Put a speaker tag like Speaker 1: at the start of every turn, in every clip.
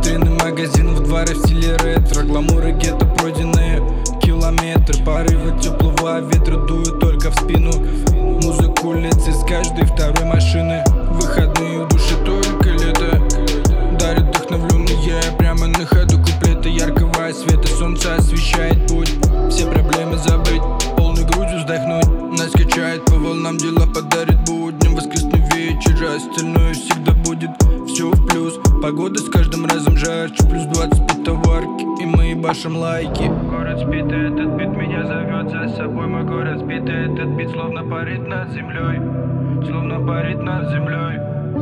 Speaker 1: Витрины магазинов, дворы в стиле ретро, гламуры гетто, пройденные километры. Порывы теплого ветра дуют только в спину. Музыку улиц из каждой второй машины. Выходные в душе только лето дарит вдохновленные прямо на ходу куплеты яркого света. Солнце освещает путь, все проблемы забыть, полной грудью вздохнуть. Нас качает по волнам, дела подарит будням. Воскресный вечер, остальное всегда будет все в плюс. Погода с каждым разом жарче, плюс 25 товарки, и мы башим лайки.
Speaker 2: Город спит, и этот бит меня зовет за собой. Мой город спит, и этот бит словно парит над землей, словно парит над землей.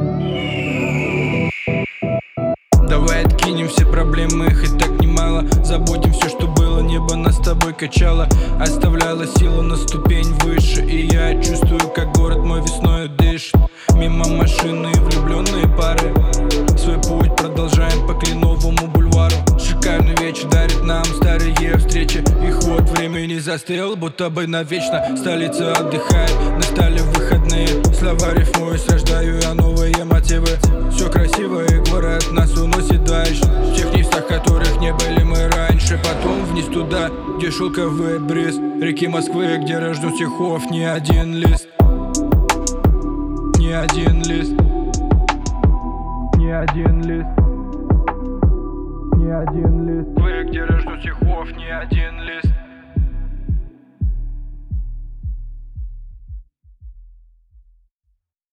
Speaker 1: Давай откинем все проблемы, их и так немало. Забудем все, что было, небо нас с тобой качало, оставляло силу на ступень выше. И я чувствую, как город мой весною дышит. Мимо машины и влюбленные пары, свой путь продолжаем по Кленовому бульвару. Шикарный вечер дарит нам старые встречи, и ход времени застрял, будто бы навечно. Столица отдыхает, настали выходные. Слова рифмуюсь, рождаю я новые мотивы. Все красиво, и город нас уносит дальше, в тех местах, которых не были мы раньше. Потом вниз туда, где шелковый бриз реки Москвы, где рожден стихов не один лист. Не один лист. Не один лист. Не один лист.
Speaker 2: Вы, где рожден стихов не один лист.